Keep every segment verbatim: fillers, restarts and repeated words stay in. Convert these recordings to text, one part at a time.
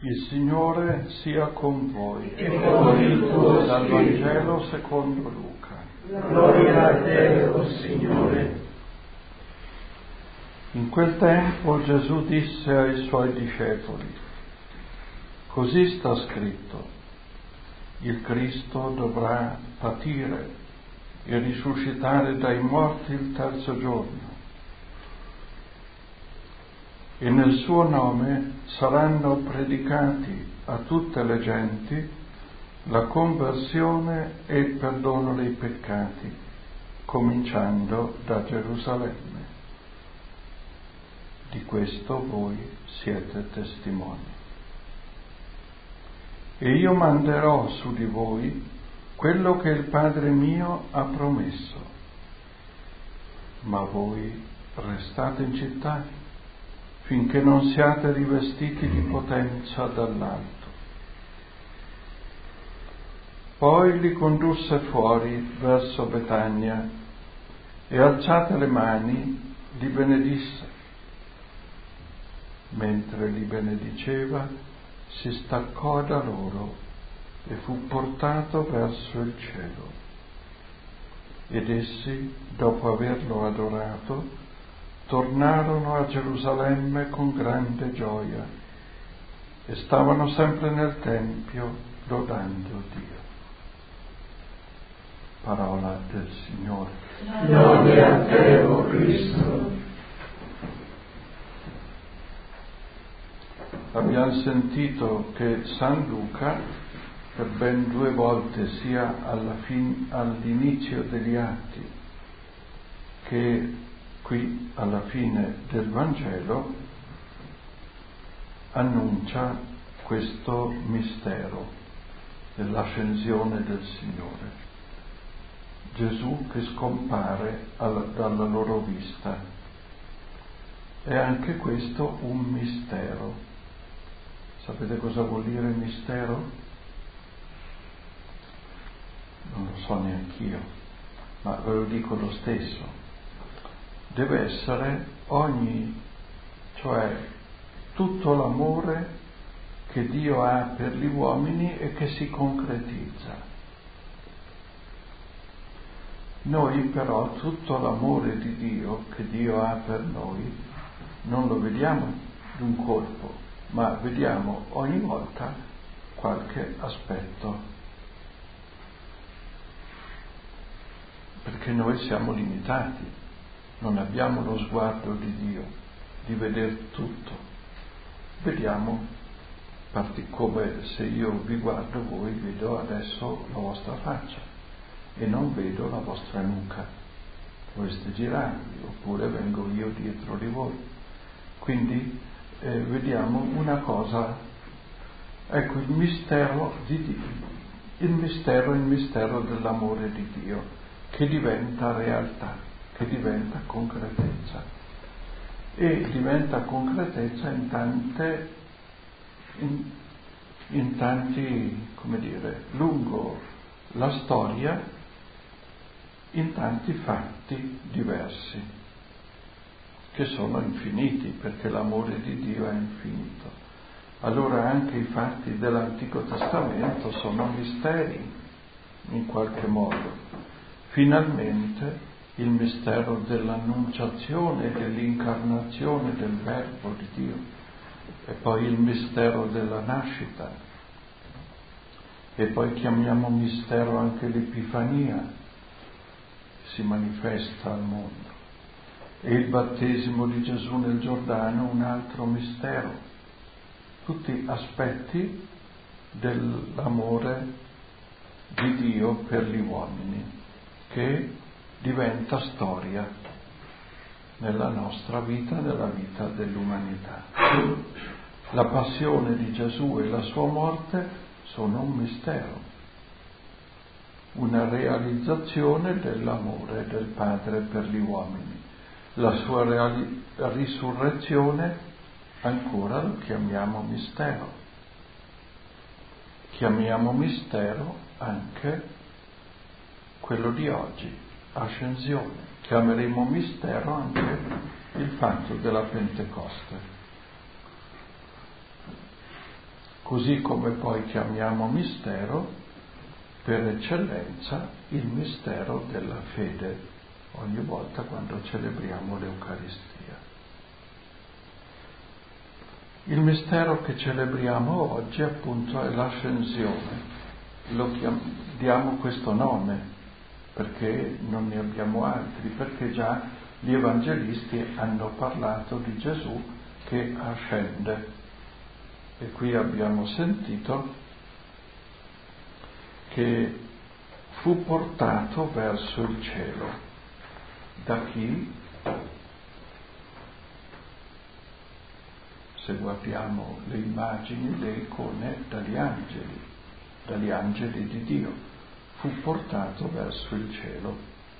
Il Signore sia con voi. E con il tuo Dal spirito. Vangelo secondo Luca. Gloria a te, o Signore. In quel tempo Gesù disse ai suoi discepoli: così sta scritto, il Cristo dovrà patire e risuscitare dai morti il terzo giorno, e nel suo nome saranno predicati a tutte le genti la conversione e il perdono dei peccati, cominciando da Gerusalemme. Di questo voi siete testimoni. E io manderò su di voi quello che il Padre mio ha promesso, ma voi restate in città finché non siate rivestiti di potenza dall'alto. Poi li condusse fuori verso Betania e, alzate le mani, li benedisse. Mentre li benediceva, si staccò da loro e fu portato verso il cielo. Ed essi, dopo averlo adorato, tornarono a Gerusalemme con grande gioia e stavano sempre nel Tempio lodando Dio. Parola del Signore. Lode a te, o Cristo. Abbiamo sentito che San Luca, per ben due volte, sia alla fin, all'inizio degli Atti che qui alla fine del Vangelo, annuncia questo mistero dell'ascensione del Signore. Gesù che scompare alla, dalla loro vista. È anche questo un mistero. Sapete cosa vuol dire mistero? Non lo so neanch'io, ma ve lo dico lo stesso. Deve essere ogni, cioè tutto l'amore che Dio ha per gli uomini e che si concretizza. Noi però tutto l'amore di Dio che Dio ha per noi non lo vediamo d'un colpo, ma vediamo ogni volta qualche aspetto, perché noi siamo limitati, non abbiamo lo sguardo di Dio, di vedere tutto. Vediamo, come se io vi guardo voi, vedo adesso la vostra faccia e non vedo la vostra nuca. Dovreste girarvi, oppure vengo io dietro di voi. Quindi eh, vediamo una cosa, ecco il mistero di Dio, il mistero, il mistero dell'amore di Dio, che diventa realtà, che diventa concretezza. E diventa concretezza in tante, in, in tanti, come dire, lungo la storia, in tanti fatti diversi, che sono infiniti, perché l'amore di Dio è infinito. Allora anche i fatti dell'Antico Testamento sono misteri, in qualche modo. Finalmente il mistero dell'annunciazione, dell'incarnazione del Verbo di Dio, e poi il mistero della nascita, e poi chiamiamo mistero anche l'Epifania, si manifesta al mondo, e il battesimo di Gesù nel Giordano, un altro mistero, tutti aspetti dell'amore di Dio per gli uomini, che diventa storia nella nostra vita, nella vita dell'umanità. La passione di Gesù e la sua morte sono un mistero, una realizzazione dell'amore del Padre per gli uomini. La sua reali- risurrezione ancora lo chiamiamo mistero. Chiamiamo mistero anche quello di oggi, ascensione. Chiameremo mistero anche il fatto della Pentecoste. così come poi chiamiamo mistero per eccellenza il mistero della fede ogni volta quando celebriamo l'Eucaristia. Il mistero che celebriamo oggi appunto è l'ascensione. Lo chiam- diamo questo nome perché non ne abbiamo altri, perché già gli evangelisti hanno parlato di Gesù che ascende. E qui abbiamo sentito che fu portato verso il cielo. Da chi? Se guardiamo le immagini, le icone, dagli angeli, dagli angeli di Dio, fu portato verso il cielo.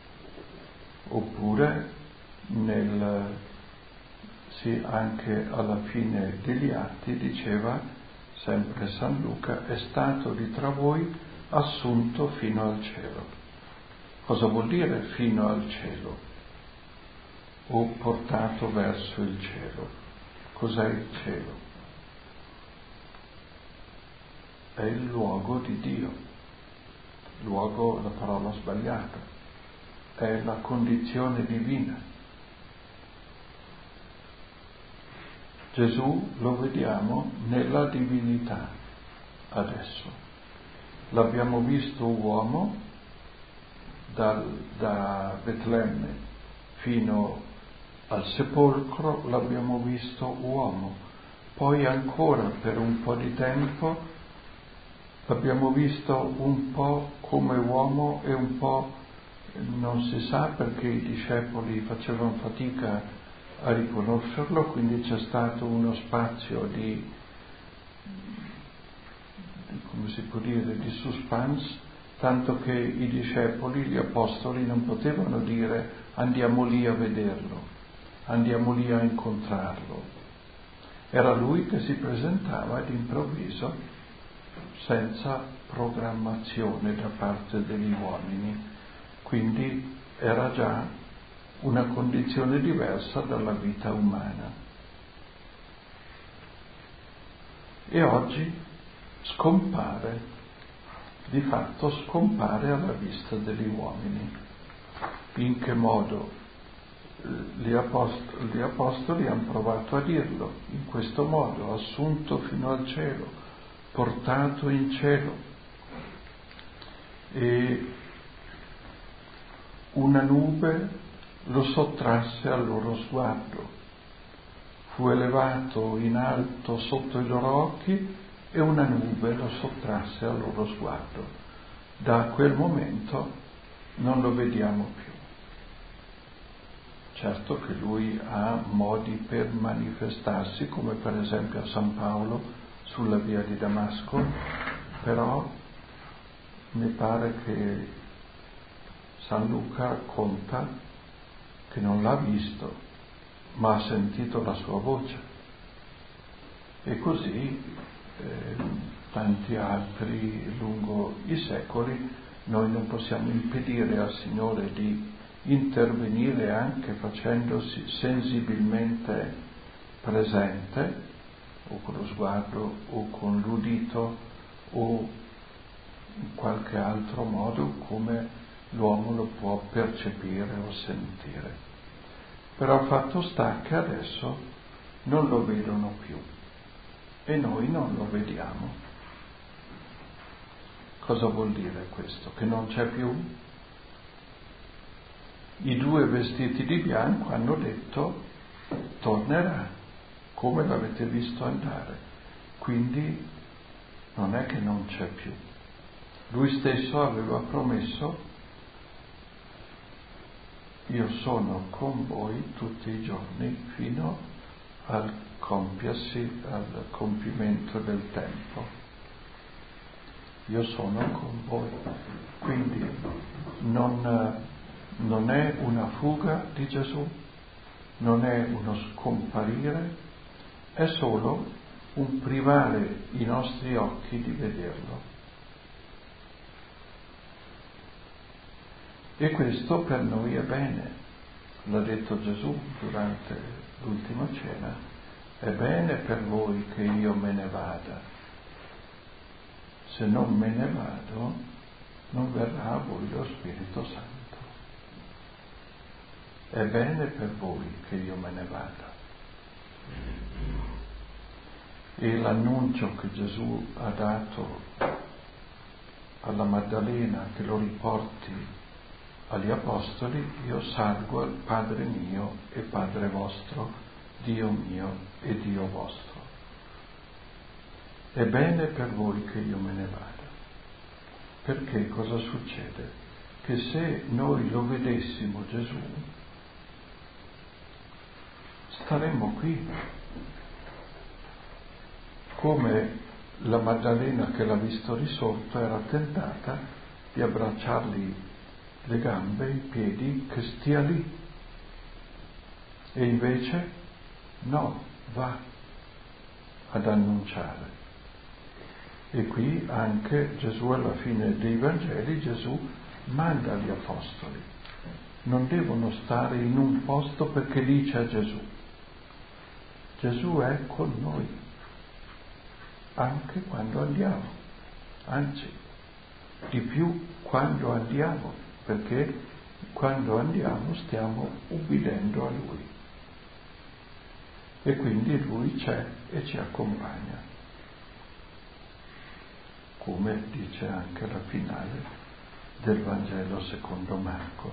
Oppure nel, sì, anche alla fine degli Atti diceva, sempre San Luca, è stato di tra voi assunto fino al cielo. Cosa vuol dire fino al cielo? O portato verso il cielo? Cos'è il cielo? È il luogo di Dio. Luogo, la parola sbagliata, è la condizione divina. Gesù lo vediamo nella divinità adesso. L'abbiamo visto uomo dal, da Betlemme fino al sepolcro, l'abbiamo visto uomo. Poi ancora per un po' di tempo l'abbiamo visto un po' come uomo e un po' non si sa, perché i discepoli facevano fatica a riconoscerlo, quindi c'è stato uno spazio di, di come si può dire, di suspense, tanto che i discepoli, gli apostoli non potevano dire andiamo lì a vederlo, andiamo lì a incontrarlo. Era lui che si presentava d'improvviso, senza programmazione da parte degli uomini, quindi era già una condizione diversa dalla vita umana. E oggi scompare, di fatto scompare alla vista degli uomini. In che modo? Gli apostoli, gli apostoli hanno provato a dirlo in questo modo: assunto fino al cielo, portato in cielo. E una nube lo sottrasse al loro sguardo, fu elevato in alto sotto i loro occhi e una nube lo sottrasse al loro sguardo. Da quel momento non lo vediamo più. Certo che lui ha modi per manifestarsi, come per esempio a San Paolo sulla via di Damasco, però mi pare che San Luca conta che non l'ha visto, ma ha sentito la sua voce. E così eh, tanti altri lungo i secoli. Noi non possiamo impedire al Signore di intervenire anche facendosi sensibilmente presente, o con lo sguardo, o con l'udito, o in qualche altro modo come l'uomo lo può percepire o sentire. Però fatto sta che adesso non lo vedono più e noi non lo vediamo. Cosa vuol dire questo? Che non c'è più? I due vestiti di bianco hanno detto tornerà, come l'avete visto andare. Quindi non è che non c'è più. Lui stesso aveva promesso: io sono con voi tutti i giorni fino al compiersi, al compimento del tempo. Io sono con voi. Quindi non, non è una fuga di Gesù, non è uno scomparire, è solo un privare i nostri occhi di vederlo. E questo per noi è bene, l'ha detto Gesù durante l'ultima cena: è bene per voi che io me ne vada, se non me ne vado, non verrà a voi lo Spirito Santo. È bene per voi che io me ne vada. E l'annuncio che Gesù ha dato alla Maddalena, che lo riporti agli Apostoli: io salgo al Padre mio e Padre vostro, Dio mio e Dio vostro. È bene per voi che io me ne vada. Perché cosa succede? Che se noi lo vedessimo Gesù, staremmo qui, come la Maddalena che l'ha visto risorto era tentata di abbracciargli le gambe, i piedi, che stia lì. E invece no, va ad annunciare. E qui anche Gesù, alla fine dei Vangeli, Gesù manda gli apostoli. Non devono stare in un posto perché lì c'è Gesù. Gesù è con noi, anche quando andiamo, anzi, di più quando andiamo, perché quando andiamo stiamo ubbidendo a Lui. E quindi Lui c'è e ci accompagna, come dice anche la finale del Vangelo secondo Marco.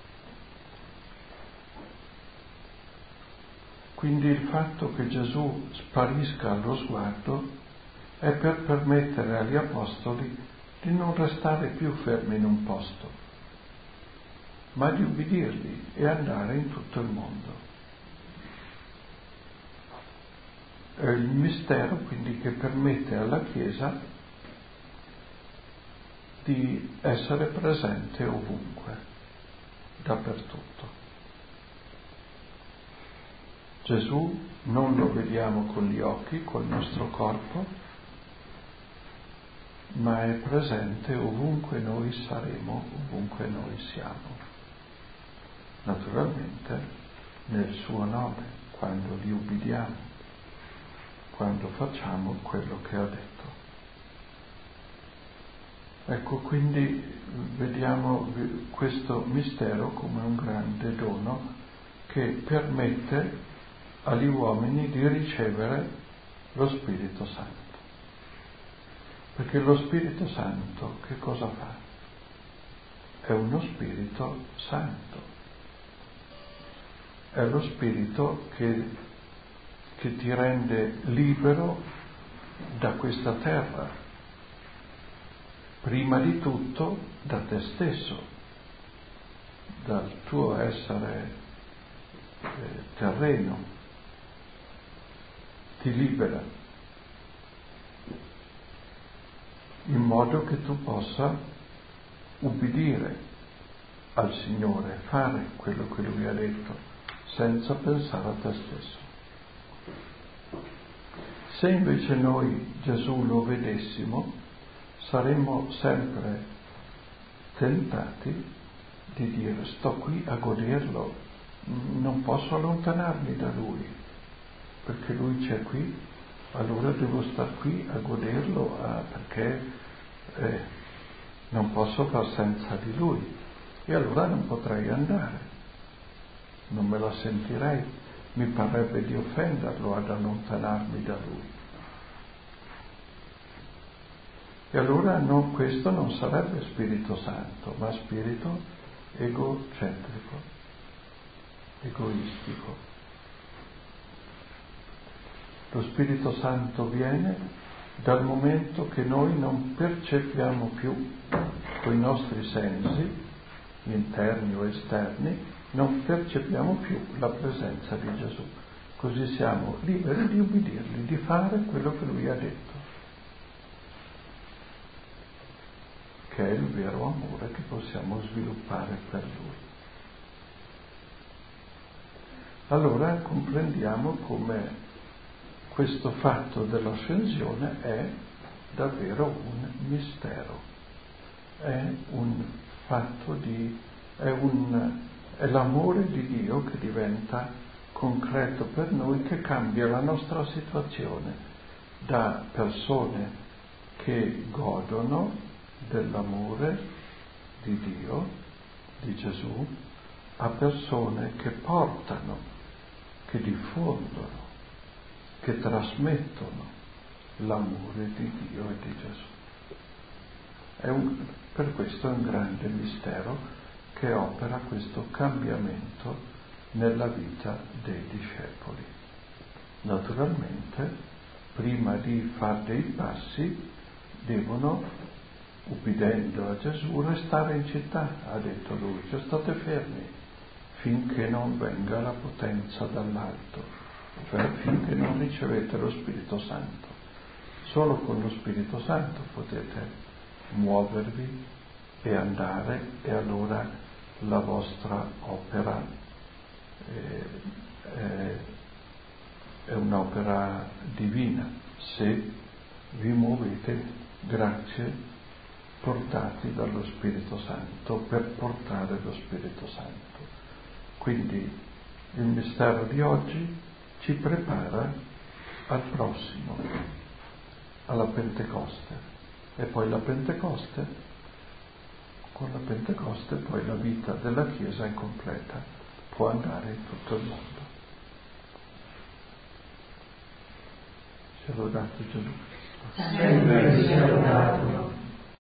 Quindi il fatto che Gesù sparisca allo sguardo è per permettere agli Apostoli di non restare più fermi in un posto, ma di ubbidirgli e andare in tutto il mondo. È il mistero quindi che permette alla Chiesa di essere presente ovunque, dappertutto. Gesù non lo vediamo con gli occhi, col nostro corpo, ma è presente ovunque noi saremo, ovunque noi siamo. Naturalmente nel suo nome, quando gli ubbidiamo, quando facciamo quello che ha detto. Ecco, quindi vediamo questo mistero come un grande dono che permette agli uomini di ricevere lo Spirito Santo. Perché lo Spirito Santo che cosa fa? È uno Spirito Santo. È lo Spirito che, che ti rende libero da questa terra. Prima di tutto da te stesso, dal tuo essere eh, terreno, ti libera, in modo che tu possa ubbidire al Signore, fare quello che Lui ha detto, senza pensare a te stesso. Se invece noi Gesù lo vedessimo, saremmo sempre tentati di dire: sto qui a goderlo, non posso allontanarmi da Lui, perché Lui c'è qui, allora devo star qui a goderlo, a, perché eh, non posso far senza di Lui, e allora non potrei andare, non me la sentirei, mi parrebbe di offenderlo ad allontanarmi da Lui. E allora no, questo non sarebbe Spirito Santo, ma spirito egocentrico, egoistico. Lo Spirito Santo viene dal momento che noi non percepiamo più con i nostri sensi, interni o esterni, non percepiamo più la presenza di Gesù. Così siamo liberi di ubbidirgli, di fare quello che Lui ha detto, che è il vero amore che possiamo sviluppare per Lui. Allora comprendiamo come questo fatto dell'ascensione è davvero un mistero, è un fatto di, è, un, è l'amore di Dio che diventa concreto per noi, che cambia la nostra situazione da persone che godono dell'amore di Dio, di Gesù, a persone che portano, che diffondono, che trasmettono l'amore di Dio e di Gesù. È un, per questo è un grande mistero che opera questo cambiamento nella vita dei discepoli. Naturalmente, prima di fare dei passi, devono, ubbidendo a Gesù, restare in città, ha detto lui, cioè state fermi finché non venga la potenza dall'alto, cioè finché non ricevete lo Spirito Santo. Solo con lo Spirito Santo potete muovervi e andare, e allora la vostra opera eh, eh, è un'opera divina, se vi muovete grazie portati dallo Spirito Santo per portare lo Spirito Santo. Quindi il mistero di oggi ci prepara al prossimo, alla Pentecoste, e poi la Pentecoste, con la Pentecoste poi la vita della Chiesa è completa, può andare in tutto il mondo. Sia lodato Gesù Cristo. Sempre sia lodato.